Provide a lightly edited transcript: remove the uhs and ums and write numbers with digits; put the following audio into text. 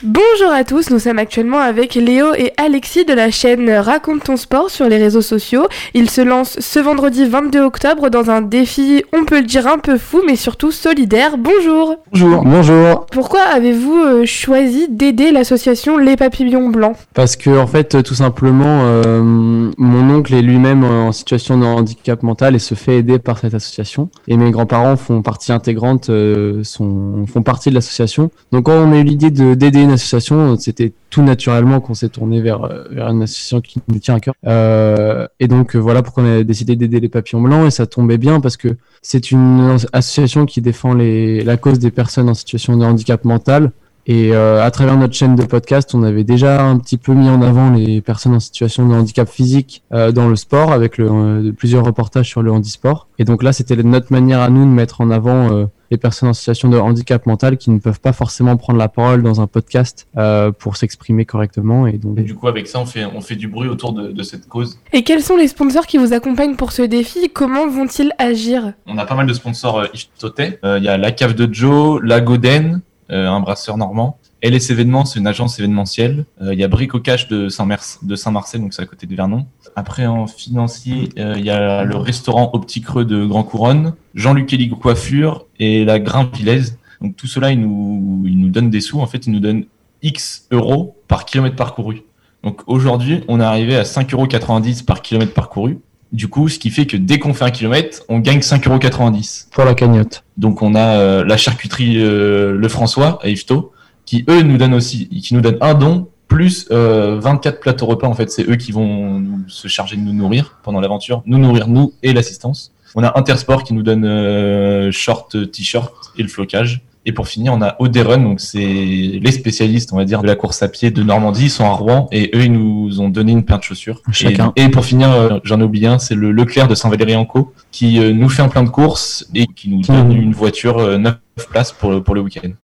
Bonjour à tous, nous sommes actuellement avec Léo et Alexis de la chaîne Raconte ton sport sur les réseaux sociaux. Ils se lancent ce vendredi 22 octobre dans un défi, on peut le dire un peu fou, mais surtout solidaire. Bonjour. Bonjour. Pourquoi avez-vous choisi d'aider l'association Les Papillons Blancs ? Parce que en fait, tout simplement, mon oncle est lui-même en situation de handicap mental et se fait aider par cette association. Et mes grands-parents font partie intégrante, font partie de l'association. Donc quand on a eu l'idée d'aider une association, c'était tout naturellement qu'on s'est tourné vers une association qui nous tient à cœur. Et donc voilà pourquoi on a décidé d'aider les Papillons Blancs, et ça tombait bien parce que c'est une association qui défend la cause des personnes en situation de handicap mental. Et à travers notre chaîne de podcast, on avait déjà un petit peu mis en avant les personnes en situation de handicap physique dans le sport, avec plusieurs reportages sur le handisport. Et donc là, c'était notre manière à nous de mettre en avant les personnes en situation de handicap mental qui ne peuvent pas forcément prendre la parole dans un podcast pour s'exprimer correctement. Et du coup, avec ça, on fait du bruit autour de cette cause. Et quels sont les sponsors qui vous accompagnent pour ce défi ? Comment vont-ils agir ? On a pas mal de sponsors Iftoté. Il y a la Cave de Joe, la Goden, un brasseur normand. LS Événements, c'est une agence événementielle. Il y a Bric au Cash de Saint-Marcel, donc c'est à côté de Vernon. Après, en financier, il y a le restaurant Au Petit Creux de Grand Couronne, Jean-Luc Elie Coiffure et la Grimpe Villaise. Donc tout cela, ils nous donnent des sous. En fait, ils nous donnent X euros par kilomètre parcouru. Donc aujourd'hui, on est arrivé à 5,90 € par kilomètre parcouru. Du coup, ce qui fait que dès qu'on fait un kilomètre, on gagne 5,90 € pour la cagnotte. Donc on a la charcuterie Le François à Yvetot, qui eux nous donnent un don plus 24 plateaux repas. En fait, c'est eux qui vont se charger de nous nourrir pendant l'aventure, nous nourrir nous et l'assistance. On a Intersport qui nous donne short, t-shirt et le flocage. Et pour finir, on a Oderun, donc c'est les spécialistes, on va dire, de la course à pied de Normandie. Ils sont à Rouen et eux, ils nous ont donné une paire de chaussures. Chacun. Et pour finir, j'en ai oublié un, c'est le Leclerc de Saint-Valery-en-Caux qui nous fait un plein de courses et qui nous donne une voiture 9 places pour le week-end.